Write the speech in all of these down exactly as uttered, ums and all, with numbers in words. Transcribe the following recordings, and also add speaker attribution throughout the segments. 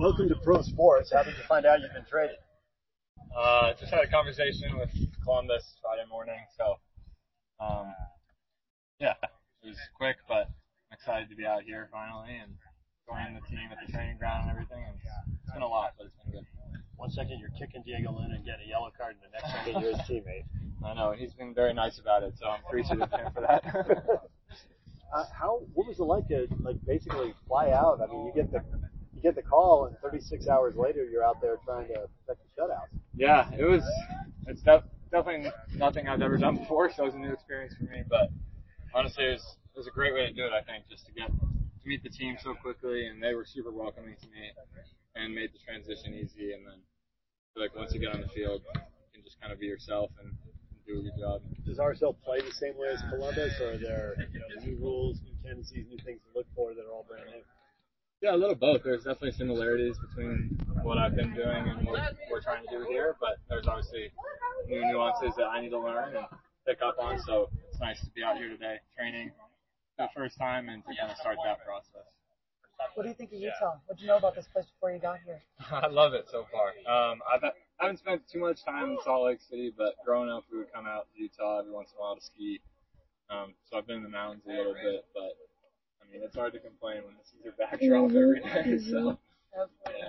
Speaker 1: welcome to Pro Sports. How did you find out you've been traded?
Speaker 2: Uh, just had a conversation with Columbus Friday morning, so um, yeah, it was quick, but I'm excited to be out here finally and joining the team at the training ground and everything. And it's been a lot, but it's been good.
Speaker 1: One second you're kicking Diego Luna and getting a yellow card, and the next second you're his teammate.
Speaker 2: I know, and he's been very nice about it, so I'm appreciative of him for that.
Speaker 1: uh, how? What was it like to like basically fly out? I mean, you get the you get the call, and thirty-six hours later you're out there trying to affect the shutouts.
Speaker 2: Yeah, it was. It's def- definitely nothing I've ever done before, so it was a new experience for me. But honestly, it was, it was a great way to do it. I think just to get to meet the team so quickly, and they were super welcoming to me, and made the transition easy. And then, I feel like once you get on the field, you can just kind of be yourself and, and do a good job.
Speaker 1: Does R S L play the same way as Columbus, or are there you know, new rules, new tendencies, new things to look for that are all brand new?
Speaker 2: Yeah, a little both. There's definitely similarities between what I've been doing and what we're trying to do here, but there's obviously new nuances that I need to learn and pick up on. So it's nice to be out here today training for the first time and to kind of start that process.
Speaker 3: What do you think of Utah? What did you know about this place before you got here?
Speaker 2: I love it so far. Um, I've, I haven't spent too much time in Salt Lake City, but growing up we would come out to Utah every once in a while to ski. Um, so I've been in the mountains a little bit, but I mean, it's hard to complain when this is your backdrop every day. So, yeah.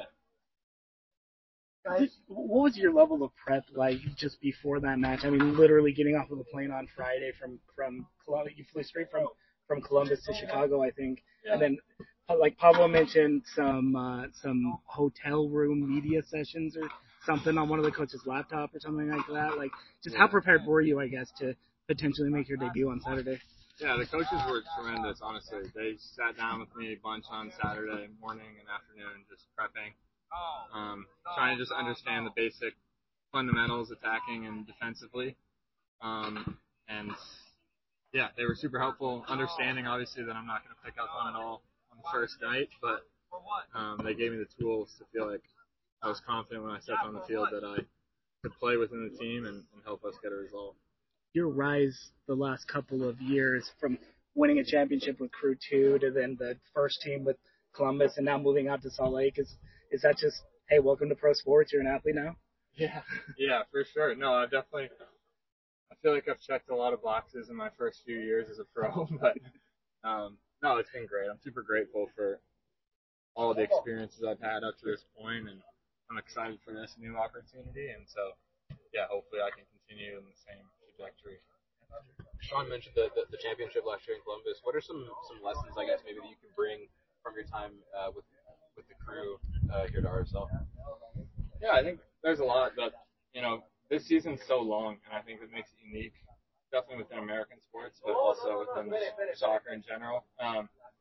Speaker 4: Guys, what was your level of prep like just before that match? I mean, literally getting off of the plane on Friday from from Columbus, you flew straight from from Columbus to Chicago, I think,
Speaker 2: Yeah.
Speaker 4: And then like Pablo mentioned some uh, some hotel room media sessions or something on one of the coaches' laptop or something like that. Like, just how prepared were you, I guess, to potentially make your debut on Saturday?
Speaker 2: Yeah, the coaches were tremendous, honestly. They sat down with me a bunch on Saturday morning and afternoon, just prepping, um, trying to just understand the basic fundamentals, attacking and defensively. Um, and, yeah, they were super helpful, understanding, obviously, that I'm not going to pick up on it all on the first night, but um, they gave me the tools to feel like I was confident when I stepped on the field that I could play within the team and, and help us get a result.
Speaker 4: Your rise the last couple of years from winning a championship with Crew two to then the first team with Columbus and now moving out to Salt Lake, is is that just, hey, welcome to pro sports, you're an athlete now?
Speaker 2: Yeah, yeah, for sure. No, I definitely, I feel like I've checked a lot of boxes in my first few years as a pro, but um, no, it's been great. I'm super grateful for all the experiences I've had up to this point, and I'm excited for this new opportunity, and so, yeah, hopefully I can continue in the same trajectory.
Speaker 5: Sean mentioned the, the, the championship last year in Columbus. What are some, some lessons, I guess, maybe that you can bring from your time uh, with with the Crew uh, here to R S L?
Speaker 2: Yeah, I think there's a lot, but, you know, this season's so long, and I think it makes it unique, definitely within American sports, but also within soccer in general. Um,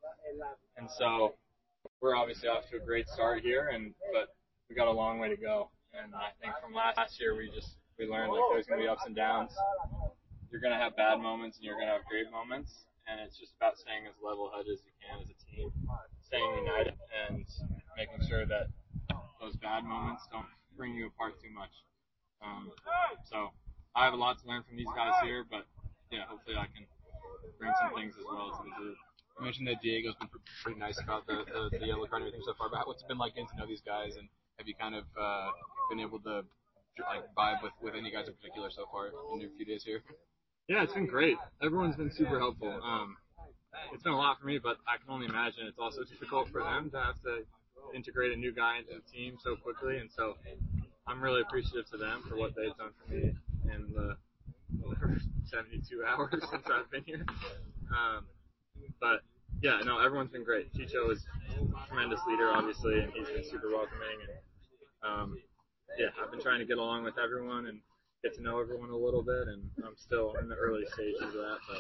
Speaker 2: and so we're obviously off to a great start here, and but we got a long way to go. And I think from last year, we just we learned like there's going to be ups and downs. You're going to have bad moments and you're going to have great moments, and it's just about staying as level-headed as you can as a team, staying united, and making sure that those bad moments don't bring you apart too much. Um, so I have a lot to learn from these guys here, but yeah, hopefully I can bring some things as well to the group.
Speaker 5: You mentioned that Diego's been pretty nice about the, the, the yellow card and everything so far, but what's it been like getting to know these guys, and have you kind of uh, been able to like vibe with, with any guys in particular so far in your few days here?
Speaker 2: Yeah, it's been great. Everyone's been super helpful. Um, it's been a lot for me, but I can only imagine it's also difficult for them to have to integrate a new guy into the team so quickly, and so I'm really appreciative to them for what they've done for me in the seventy-two hours since I've been here. Um, but yeah, no, everyone's been great. Chicho is a tremendous leader, obviously, and he's been super welcoming. And um, yeah, I've been trying to get along with everyone and get to know everyone a little bit, and I'm still in the early stages of that. But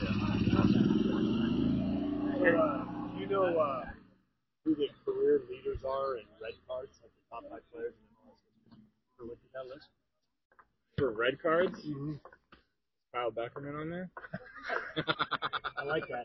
Speaker 2: yeah.
Speaker 1: Uh, do you know uh, who the career leaders are in red cards, like the top five players in the Ever looked at that list?
Speaker 2: For red cards,
Speaker 1: Mm-hmm.
Speaker 2: Kyle Beckerman on there.
Speaker 1: I like that.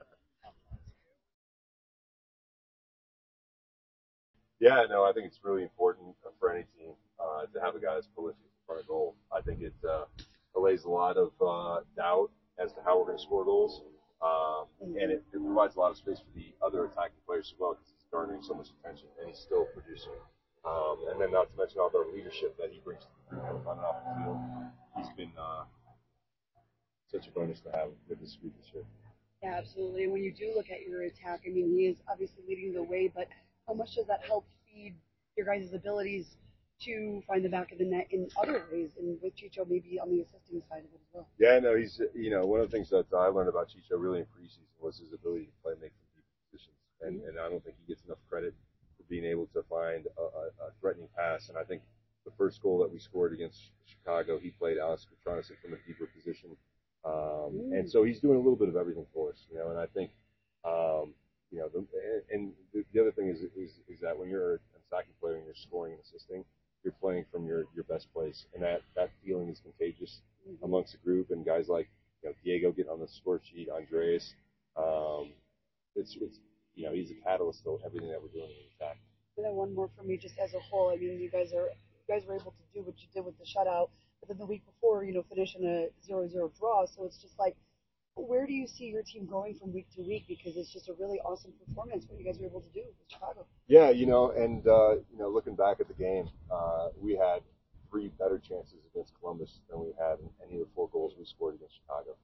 Speaker 6: Yeah, no, I think it's really important for any team uh, to have a guy that's prolific in front of goal. I think it uh, allays a lot of uh, doubt as to how we're going to score goals, um, and it, it provides a lot of space for the other attacking players as well, because he's garnering so much attention, and he's still producing. Um, and then not to mention all the leadership that he brings to the group on and off the field. He's been uh, such a bonus to have with this group this year.
Speaker 7: Yeah, absolutely. And when you do look at your attack, I mean, he is obviously leading the way, but how much does that help feed your guys' abilities to find the back of the net in other ways, and with Chicho maybe on the assisting side of it as well?
Speaker 6: Yeah, no, he's, you know, one of the things that I learned about Chicho really in preseason was his ability to play make from deep positions. And, mm-hmm. and I don't think he gets enough credit for being able to find a, a, a threatening pass. And I think the first goal that we scored against Chicago, he played Alex Petronis from a deeper position. Um, mm. And so he's doing a little bit of everything for us, you know, and I think, um, you know, the, and the, the other thing is, is, is that when you're an attacking player and you're scoring and assisting, you're playing from your, your best place. And that, that feeling is contagious mm-hmm. amongst the group, and guys like, you know, Diego getting on the score sheet, Andreas, um, it's, it's, you know, he's a catalyst to everything that we're doing in the attack.
Speaker 7: And then one more for me, just as a whole. I mean, you guys are, you guys were able to do what you did with the shutout, but then the week before, you know, finish in a zero zero draw. So it's just like, where do you see your team going from week to week? Because it's just a really awesome performance what you guys were able to do with Chicago.
Speaker 6: Yeah, you know, and uh, you know, looking back at the game, uh, we had three better chances against Columbus than we had in any of the four goals we scored against Chicago.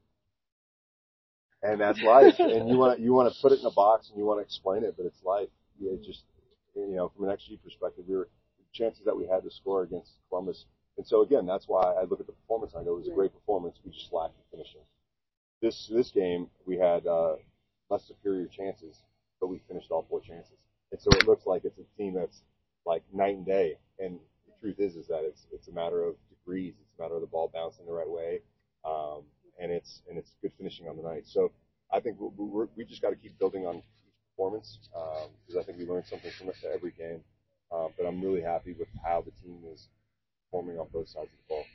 Speaker 6: And that's life. And you want you want to put it in a box and you want to explain it, but it's life. It just, you know, from an X G perspective, we were the chances that we had to score against Columbus. And so again, that's why I look at the performance and I go, it was a great performance. We just lacked the finishing. This this game, we had uh, less superior chances, but we finished all four chances. And so it looks like it's a team that's like night and day. And the truth is, is that it's it's a matter of degrees. It's a matter of the ball bouncing the right way, um, and it's and it's good finishing on the night. So I think we're, we're, we just got to keep building on each performance because um, I think we learned something from every game. Uh, but I'm really happy with how the team is performing on both sides of the ball.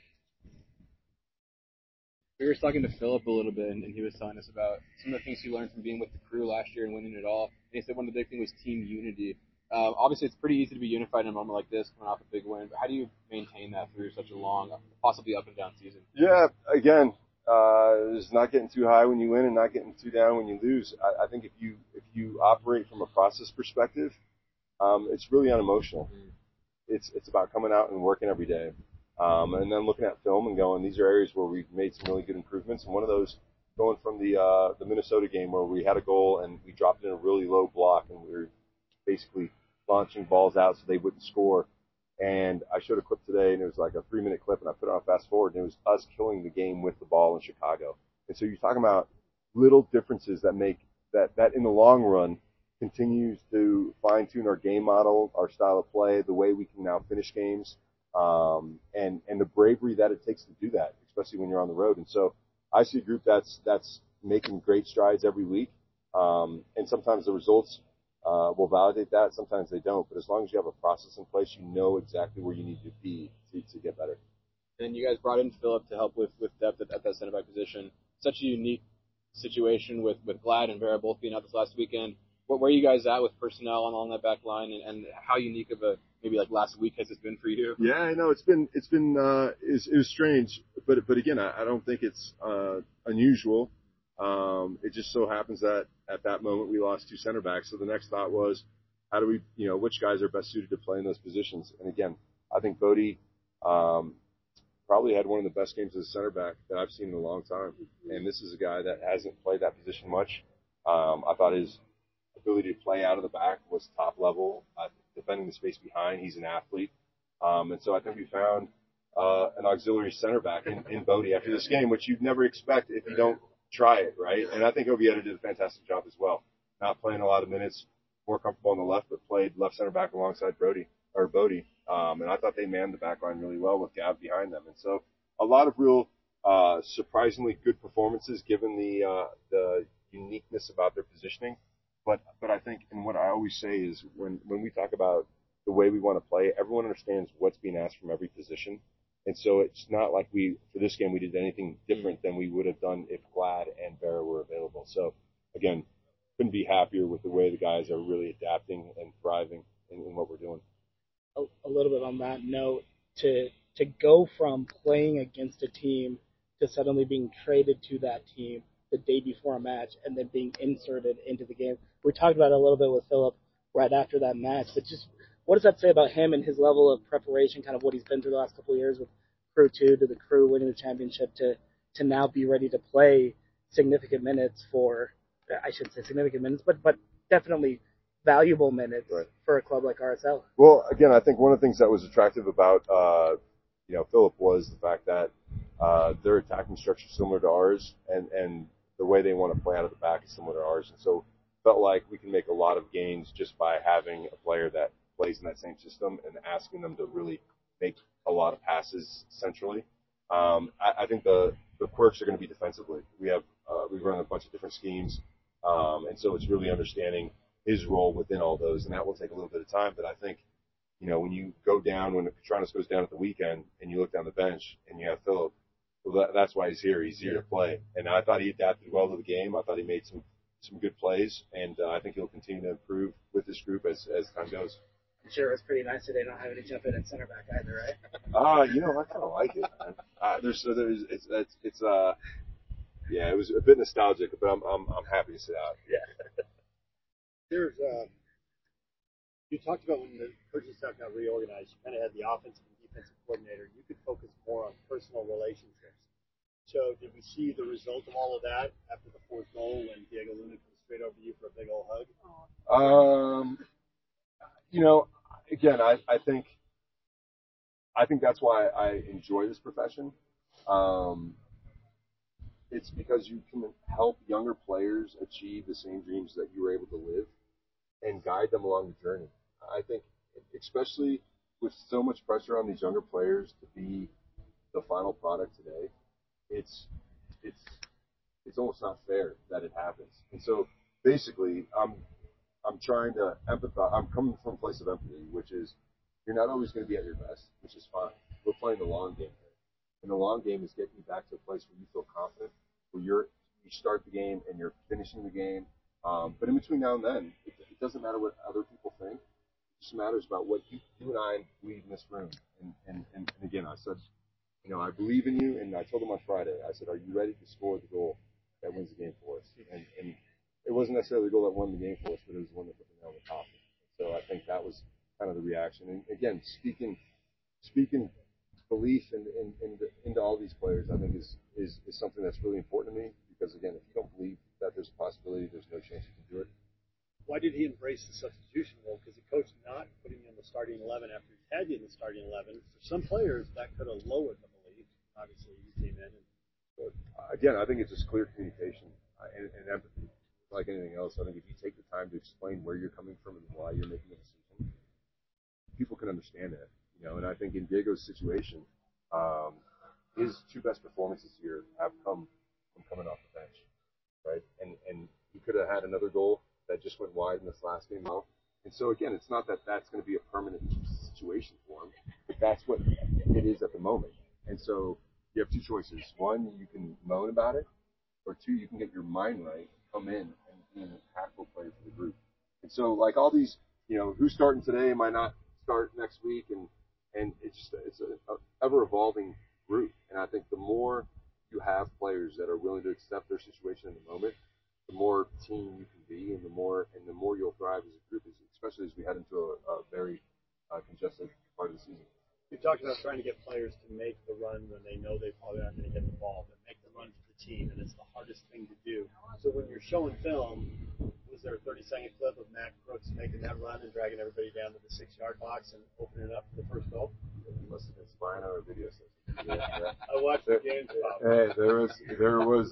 Speaker 5: We were talking to Philip a little bit, and, and he was telling us about some of the things he learned from being with the crew last year and winning it all. And he said one of the big things was team unity. Uh, obviously, it's pretty easy to be unified in a moment like this, coming off a big win. But how do you maintain that through such a long, possibly up and down season?
Speaker 6: Yeah, again, uh, it's not getting too high when you win and not getting too down when you lose. I, I think if you if you operate from a process perspective, um, it's really unemotional. Mm. It's it's about coming out and working every day. Um, and then looking at film and going, these are areas where we've made some really good improvements. And one of those, going from the uh, the Minnesota game where we had a goal and we dropped in a really low block and we were basically launching balls out so they wouldn't score. And I showed a clip today, and it was like a three-minute clip, and I put it on fast forward, and it was us killing the game with the ball in Chicago. And so you're talking about little differences that make that that in the long run continues to fine-tune our game model, our style of play, the way we can now finish games. Um, and, and the bravery that it takes to do that, especially when you're on the road. And so I see a group that's, that's making great strides every week. Um, and sometimes the results, uh, will validate that. Sometimes they don't, but as long as you have a process in place, you know exactly where you need to be to, to get better.
Speaker 5: And you guys brought in Philip to help with, with depth at, at that center back position. Such a unique situation with, with Glad and Vera both being out this last weekend. What, where are you guys at with personnel along that back line, and, and how unique of a maybe like last week has it been for you?
Speaker 6: Yeah, I know it's been it's been uh, it's, it was strange, but but again, I, I don't think it's uh, unusual. Um, it just so happens that at that moment we lost two center backs. So the next thought was, how do we, you know, which guys are best suited to play in those positions? And again, I think Bodie um, probably had one of the best games as a center back that I've seen in a long time. And this is a guy that hasn't played that position much. Um, I thought his ability to play out of the back was top level. Uh, defending the space behind, he's an athlete. Um, and so I think we found uh, an auxiliary center back in, in Bodie after this game, which you'd never expect if you don't try it, right? And I think Oviedo did a fantastic job as well. Not playing a lot of minutes, more comfortable on the left, but played left center back alongside Brody or Bodie. Um, and I thought they manned the back line really well with Gav behind them. And so a lot of real uh, surprisingly good performances given the uh, the uniqueness about their positioning. But but I think, and what I always say is when, when we talk about the way we want to play, everyone understands what's being asked from every position. And so it's not like we, for this game, we did anything different than we would have done if Glad and Vera were available. So, again, couldn't be happier with the way the guys are really adapting and thriving in, in what we're doing.
Speaker 4: A, a little bit on that note, to to go from playing against a team to suddenly being traded to that team the day before a match and then being inserted into the game. We talked about it a little bit with Philip right after that match. But just what does that say about him and his level of preparation, kind of what he's been through the last couple of years with Crew two, to the Crew winning the championship, to to now be ready to play significant minutes for, I shouldn't say significant minutes, but but definitely valuable minutes
Speaker 6: Right.
Speaker 4: for a club like R S L.
Speaker 6: Well, again, I think one of the things that was attractive about, uh, you know, Philip was the fact that uh, their attacking structure is similar to ours, and, and the way they want to play out of the back is similar to ours. And so felt like we can make a lot of gains just by having a player that plays in that same system and asking them to really make a lot of passes centrally. Um, I, I think the, the quirks are going to be defensively. We have uh, we run a bunch of different schemes, um, and so it's really understanding his role within all those, and that will take a little bit of time. But I think, you know, when you go down, when Petronas goes down at the weekend, and you look down the bench, and you have Philip, well, that, that's why he's here. He's here to play. And I thought he adapted well to the game. I thought he made some some good plays, and uh, I think he'll continue to improve with this group as as time goes.
Speaker 4: I'm sure it was pretty nice that they don't have any jump in at center back either, right?
Speaker 6: Ah, uh, you know, I kind of like it. Uh, there's so there's it's it's it's uh yeah, it was a bit nostalgic, but I'm I'm I'm happy to sit out.
Speaker 4: Yeah.
Speaker 1: There's uh, you talked about when the coaching staff got reorganized, you kind of had the offensive and defensive coordinator. You could focus more on personal relationships. So did we see the result of all of that after the fourth goal when Diego Luna comes straight over to you for a big old hug?
Speaker 6: Um, you know, again, I, I think I think that's why I enjoy this profession. Um, it's because you can help younger players achieve the same dreams that you were able to live and guide them along the journey. I think, especially with so much pressure on these younger players to be the final product today, it's it's it's almost not fair that it happens. And so basically, I'm I'm trying to empathize. I'm coming from a place of empathy, which is you're not always going to be at your best, which is fine. We're playing the long game here. And the long game is getting you back to a place where you feel confident, where you're you start the game and you're finishing the game. Um, but in between now and then, it, it doesn't matter what other people think. It just matters about what you, you and I believe in this room. And, and, and, and again, I said, you know, I believe in you. And I told them on Friday, I said, are you ready to score the goal that wins the game for us? And, and it wasn't necessarily the goal that won the game for us, but it was the one that put the nail in the coffin. So I think that was kind of the reaction. And again, speaking speaking belief in, in, in the, into all these players, I think is, is, is something that's really important to me. Because again, if you don't believe that there's a possibility, there's no chance you can do it.
Speaker 1: Why did he embrace the substitution role? Because the coach not putting you in the starting eleven after he had you in the starting eleven, for some players that could have lowered the belief. Obviously, you came in and scored.
Speaker 6: Again, I think it's just clear communication uh, and, and empathy. Like anything else, I think if you take the time to explain where you're coming from and why you're making a decision, people can understand that. You know, and I think in Diego's situation, um, his two best performances here have come from coming off the bench, right? And and he could have had another goal that just went wide in this last game out. And so again, it's not that that's going to be a permanent situation for him, but that's what it is at the moment. And so you have two choices: one, you can moan about it, or two, you can get your mind right, come in, and be an impactful player for the group. And so, like all these, you know, who's starting today might not start next week, and and it's just it's an ever evolving group. And I think the more you have players that are willing to accept their situation in the moment, the more team you can be, and the more and the more you'll thrive as a group, especially as we head into a, a very uh, congested part of the season.
Speaker 1: You talked about trying to get players to make the run when they know they probably aren't going to get the ball, but make the run for the team, and it's the hardest thing to do. So when you're showing film, was there a thirty-second clip of Matt Brooks making that run and dragging everybody down to the six-yard box and opening it up for the first goal?
Speaker 6: It must have been Spino or video session.
Speaker 1: Yeah, yeah. I watched the game.
Speaker 6: Hey, there was there was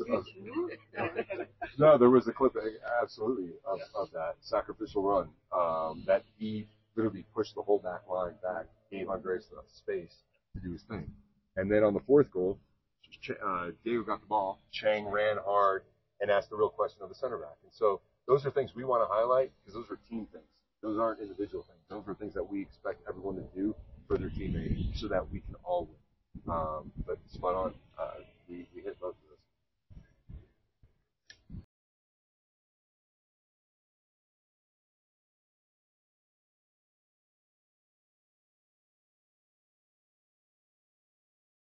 Speaker 6: a, no, there was a clip absolutely of, of that sacrificial run um, that he literally pushed the whole back line back, gave Andres the space to do his thing, and then on the fourth goal, uh, Diego got the ball, Chang ran hard and asked the real question of the center back, and so those are things we want to highlight because those are team things. Those aren't individual things. Those are things that we expect everyone to do for their teammate so that we can all win. Um, but spot on. Uh, we, we hit both